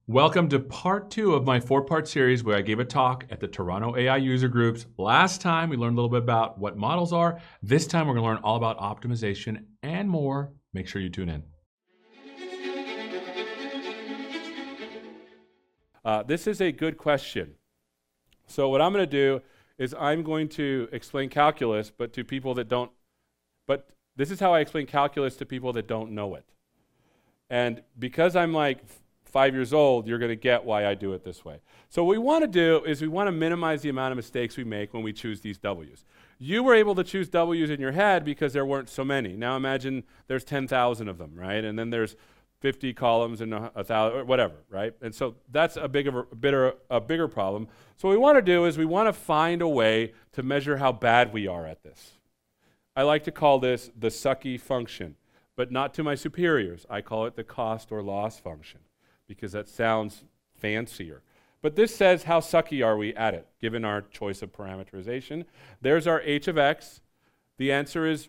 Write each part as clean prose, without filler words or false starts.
Welcome to part 2 of my 4-part series where I gave a talk at the Toronto AI user groups. Last time we learned a little bit about what models are. This time we're going to learn all about optimization and more. Make sure you tune in. This is a good question. So what I'm going to do is I'm going to explain calculus, but to people that don't, but this is how I explain calculus to people that don't know it. And because I'm like 5 years old, you're going to get why I do it this way. So what we want to do is we want to minimize the amount of mistakes we make when we choose these W's. You were able to choose W's in your head because there weren't so many. Now imagine there's 10,000 of them, right? And then there's 50 columns and 1,000, or whatever, right? And so that's a bigger problem. So what we want to do is we want to find a way to measure how bad we are at this. I like to call this the sucky function, but not to my superiors. I call it the cost or loss function, because that sounds fancier. But this says how sucky are we at it, given our choice of parameterization. There's our h of x. The answer is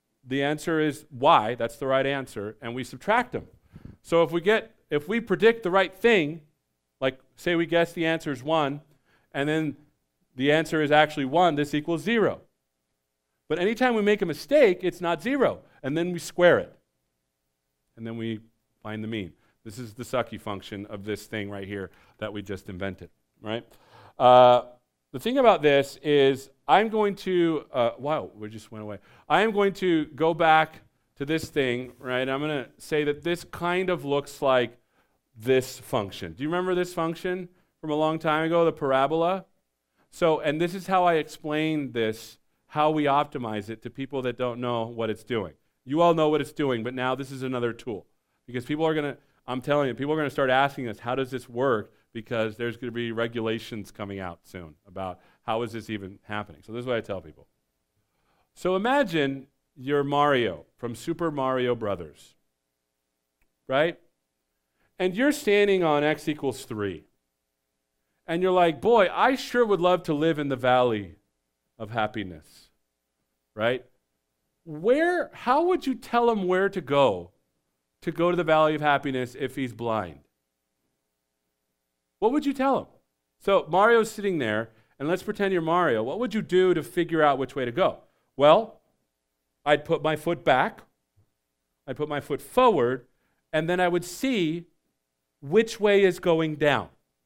y, that's the right answer, and we subtract them. So if we predict the right thing, like say we guess the answer is 1, and then the answer is actually 1, this equals 0. But anytime we make a mistake, it's not 0, and then we square it. And then we find the mean. This is the sucky function of this thing right here that we just invented, right? The thing about this is I'm going to, wow, we just went away. I am going to go back to this thing, right? I'm going to say that this kind of looks like this function. Do you remember this function from a long time ago, the parabola? So, and this is how I explain this, how we optimize it to people that don't know what it's doing. You all know what it's doing, but now this is another tool. Because people are going to, I'm telling you, people are going to start asking us, how does this work? Because there's going to be regulations coming out soon about how is this even happening. So this is what I tell people. So imagine you're Mario from Super Mario Brothers, right? And you're standing on x equals 3. And you're like, boy, I sure would love to live in the valley of happiness, right? How would you tell him where to go to the valley of happiness if he's blind? What would you tell him? So Mario's sitting there, and let's pretend you're Mario. What would you do to figure out which way to go? Well, I'd put my foot back, I'd put my foot forward, and then I would see which way is going down.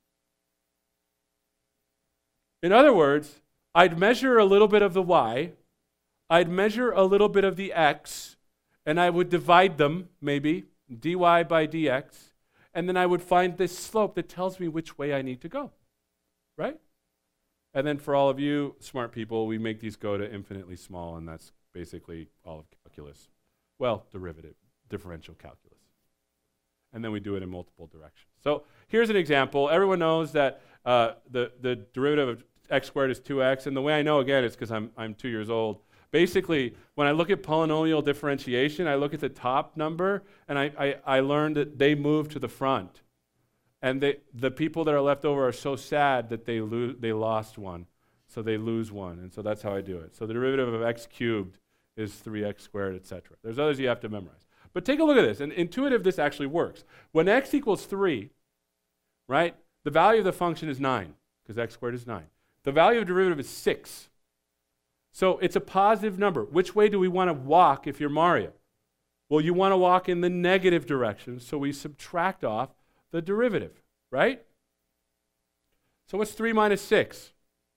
In other words, I'd measure a little bit of the y, I'd measure a little bit of the x, and I would divide them, maybe, dy by dx, and then I would find this slope that tells me which way I need to go, right? And then for all of you smart people, we make these go to infinitely small, and that's basically all of calculus. Well, differential calculus. And then we do it in multiple directions. So here's an example. Everyone knows that the derivative of x squared is 2x, and the way I know, again, is because I'm 2 years old. Basically, when I look at polynomial differentiation, I look at the top number, and I learned that they move to the front. And the people that are left over are so sad that they lost one, so they lose one. And so that's how I do it. So the derivative of x cubed is 3x squared, etc. There's others you have to memorize. But take a look at this, and intuitive, this actually works. When x equals 3, right, the value of the function is 9, because x squared is 9. The value of the derivative is 6. So it's a positive number. Which way do we want to walk if you're Mario? Well, you want to walk in the negative direction, so we subtract off the derivative, right? So what's 3 minus 6?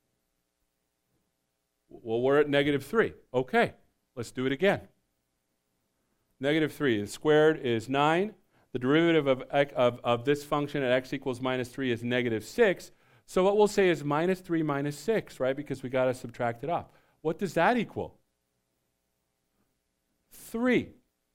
Well, we're at negative 3. Okay, let's do it again. Negative 3. The squared is 9. The derivative of this function at x equals minus 3 is negative 6. So what we'll say is minus 3 minus 6, right? Because we got to subtract it off. What does that equal? 3.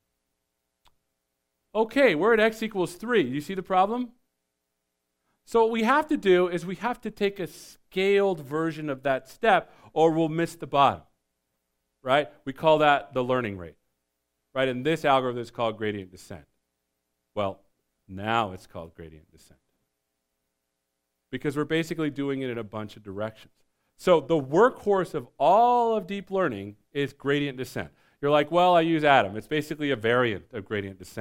Okay, we're at x equals 3. You see the problem? So what we have to do is we have to take a scaled version of that step, or we'll miss the bottom, right? We call that the learning rate, right? And this algorithm is called gradient descent. Well, now it's called gradient descent, because we're basically doing it in a bunch of directions. So the workhorse of all of deep learning is gradient descent. You're like, well, I use Atom. It's basically a variant of gradient descent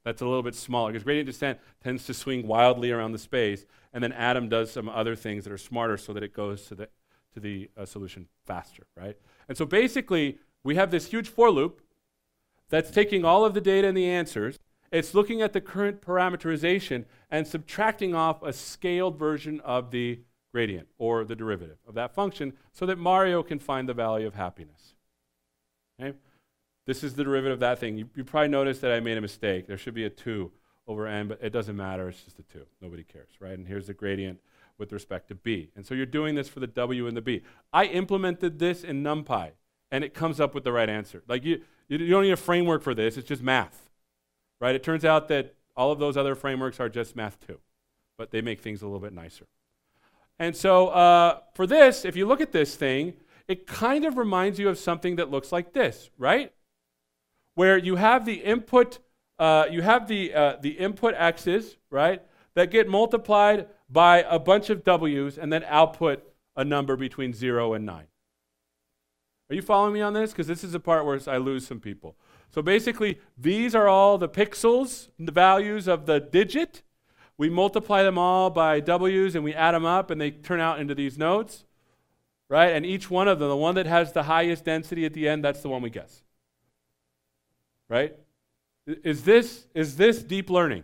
That's a little bit smaller because gradient descent tends to swing wildly around the space, and then Atom does some other things that are smarter so that it goes to the solution faster, right? And so basically, we have this huge for loop that's taking all of the data and the answers. It's looking at the current parameterization and subtracting off a scaled version of the gradient or the derivative of that function so that Mario can find the value of happiness. Okay? This is the derivative of that thing. You probably noticed that I made a mistake. There should be a 2 over n, but it doesn't matter. It's just a 2. Nobody cares, right? And here's the gradient with respect to b. And so you're doing this for the w and the b. I implemented this in NumPy, and it comes up with the right answer. Like you don't need a framework for this. It's just math, right? It turns out that all of those other frameworks are just math too, but they make things a little bit nicer. And so for this, if you look at this thing, it kind of reminds you of something that looks like this, right? Where you have the input, the input x's, right, that get multiplied by a bunch of w's and then output a number between 0 and 9. Are you following me on this? Because this is the part where I lose some people. So basically, these are all the pixels, the values of the digit. We multiply them all by w's and we add them up and they turn out into these nodes, right? And each one of them, the one that has the highest density at the end, that's the one we guess. Right? Is this deep learning?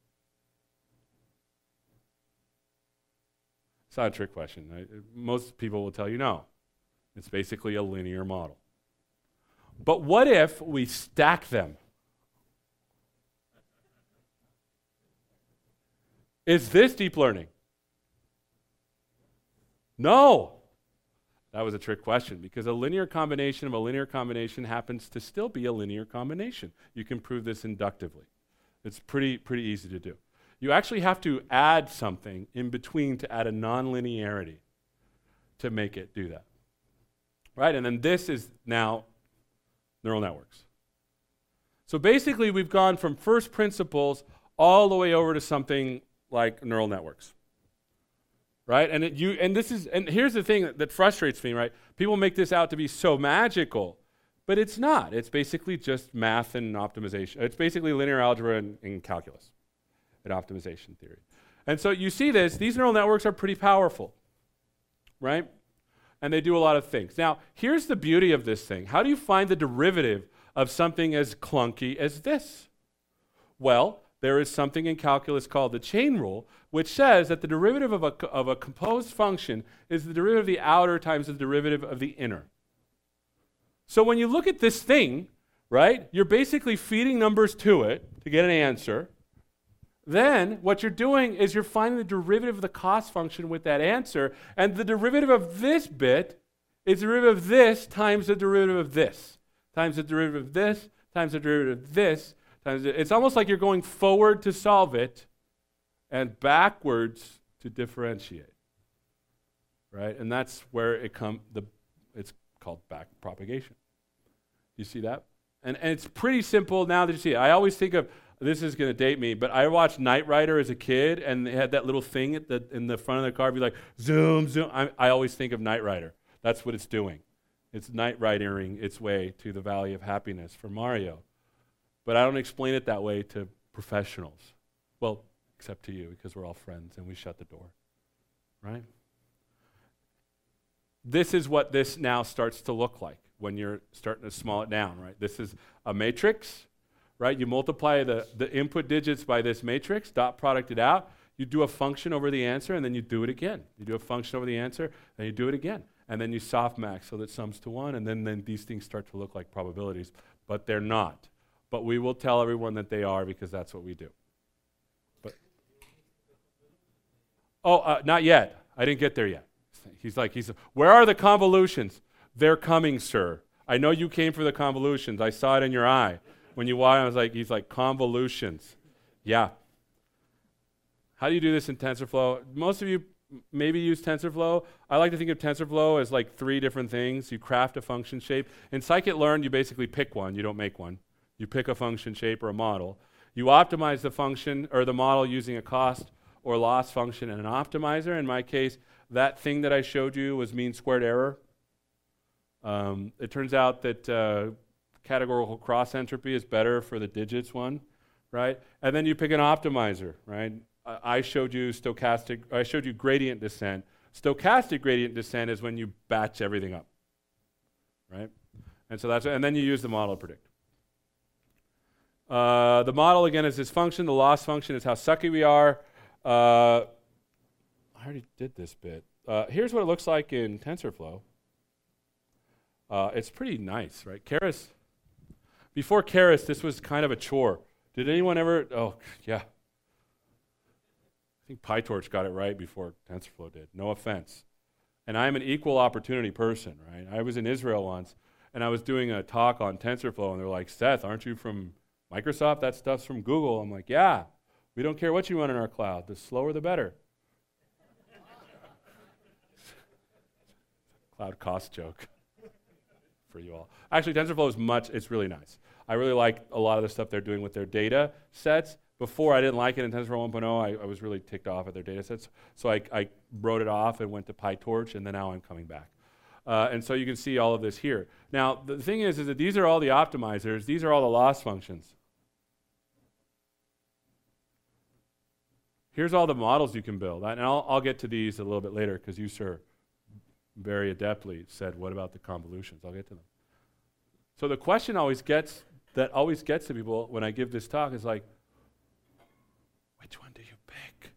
It's not a trick question. Most people will tell you no. It's basically a linear model. But what if we stack them? Is this deep learning? No. That was a trick question because a linear combination of a linear combination happens to still be a linear combination. You can prove this inductively. It's pretty easy to do. You actually have to add something in between to add a nonlinearity to make it do that. Right? And then this is now neural networks. So basically we've gone from first principles all the way over to something like neural networks. Right? And here's the thing that frustrates me, right? People make this out to be so magical, but it's not. It's basically just math and optimization. It's basically linear algebra and calculus and optimization theory. And so you see this, these neural networks are pretty powerful, right? And they do a lot of things. Now, here's the beauty of this thing. How do you find the derivative of something as clunky as this? Well, there is something in calculus called the chain rule, which says that the derivative of a composed function is the derivative of the outer times the derivative of the inner. So when you look at this thing, right, you're basically feeding numbers to it to get an answer. Then what you're doing is you're finding the derivative of the cost function with that answer, and the derivative of this bit is the derivative of this times the derivative of this, times the derivative of this, times the derivative of this. It's almost like you're going forward to solve it and backwards to differentiate, right? And that's where it's called back propagation. You see that? And it's pretty simple now that you see it. I always think of, this is going to date me, but I watched Knight Rider as a kid, and they had that little thing in the front of the car, be like, zoom, zoom. I always think of Knight Rider. That's what it's doing. It's Knight Ridering its way to the Valley of Happiness for Mario. But I don't explain it that way to professionals. Well, except to you, because we're all friends and we shut the door, right? This is what this now starts to look like when you're starting to small it down, right? This is a matrix, right? You multiply the input digits by this matrix, dot product it out, you do a function over the answer, and then you do it again. You do a function over the answer, and you do it again. And then you softmax so that sums to 1, and then these things start to look like probabilities, but they're not. But we will tell everyone that they are because that's what we do. But not yet. I didn't get there yet. Where are the convolutions? They're coming, sir. I know you came for the convolutions. I saw it in your eye. When you watched, I was like, he's like, convolutions. Yeah. How do you do this in TensorFlow? Most of you maybe use TensorFlow. I like to think of TensorFlow as like 3 different things. You craft a function shape. In scikit-learn, you basically pick one. You don't make one. You pick a function shape or a model. You optimize the function or the model using a cost or loss function and an optimizer. In my case, that thing that I showed you was mean squared error. It turns out that categorical cross entropy is better for the digits one, right? And then you pick an optimizer, right? I showed you gradient descent. Stochastic gradient descent is when you batch everything up, right? And so and then you use the model to predict. The model, again, is this function. The loss function is how sucky we are. I already did this bit. Here's what it looks like in TensorFlow. It's pretty nice, right? Keras. Before Keras, this was kind of a chore. Did anyone ever? Oh, yeah. I think PyTorch got it right before TensorFlow did. No offense. And I'm an equal opportunity person, right? I was in Israel once, and I was doing a talk on TensorFlow, and they're like, Seth, aren't you from Microsoft? That stuff's from Google. I'm like, yeah. We don't care what you run in our cloud. The slower, the better. Cloud cost joke for you all. Actually, TensorFlow it's really nice. I really like a lot of the stuff they're doing with their data sets. Before, I didn't like it in TensorFlow 1.0. I was really ticked off at their data sets. So I wrote it off and went to PyTorch, and then now I'm coming back. And so you can see all of this here. Now, the thing is that these are all the optimizers. These are all the loss functions. Here's all the models you can build. And I'll get to these a little bit later because you, sir, very adeptly said, what about the convolutions? I'll get to them. So the question that always gets to people when I give this talk is like, which one do you pick?